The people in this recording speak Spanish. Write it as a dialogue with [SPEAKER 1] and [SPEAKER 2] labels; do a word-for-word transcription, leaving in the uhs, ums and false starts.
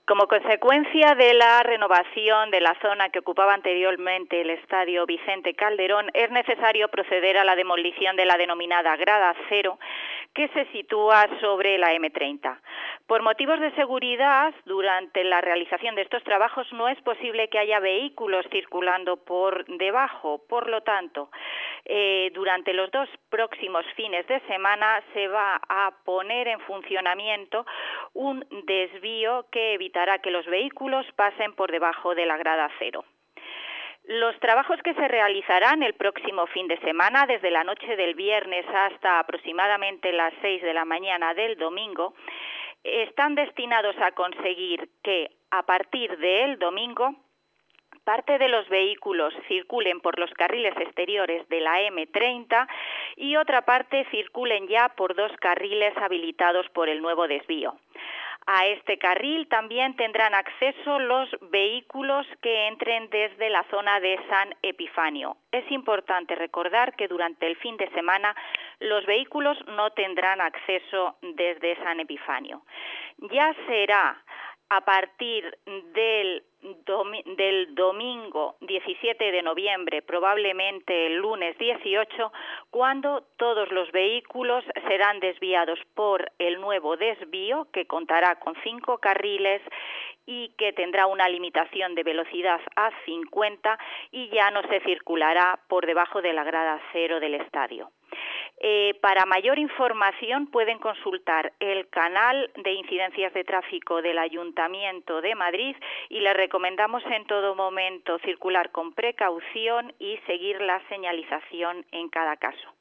[SPEAKER 1] Como consecuencia de la renovación de la zona que ocupaba anteriormente el Estadio Vicente Calderón, es necesario proceder a la demolición de la denominada Grada Cero, que se sitúa sobre la eme treinta. Por motivos de seguridad, durante la realización de estos trabajos no es posible que haya vehículos circulando por debajo. Por lo tanto, eh, durante los dos próximos fines de semana se va a poner en funcionamiento un desvío que evitará que los vehículos pasen por debajo de la Grada Cero. Los trabajos que se realizarán el próximo fin de semana, desde la noche del viernes hasta aproximadamente las seis de la mañana del domingo, están destinados a conseguir que a partir del domingo parte de los vehículos circulen por los carriles exteriores de la eme treinta y otra parte circulen ya por dos carriles habilitados por el nuevo desvío. A este carril también tendrán acceso los vehículos que entren desde la zona de San Epifanio. Es importante recordar que durante el fin de semana los vehículos no tendrán acceso desde San Epifanio. Ya será a partir del, domi- del domingo diecisiete de noviembre, probablemente el lunes dieciocho, cuando todos los vehículos serán desviados por el nuevo desvío, que contará con cinco carriles y que tendrá una limitación de velocidad a cincuenta, y ya no se circulará por debajo de la grada cero del estadio. Eh, para mayor información pueden consultar el canal de incidencias de tráfico del Ayuntamiento de Madrid y les recomendamos en todo momento circular con precaución y seguir la señalización en cada caso.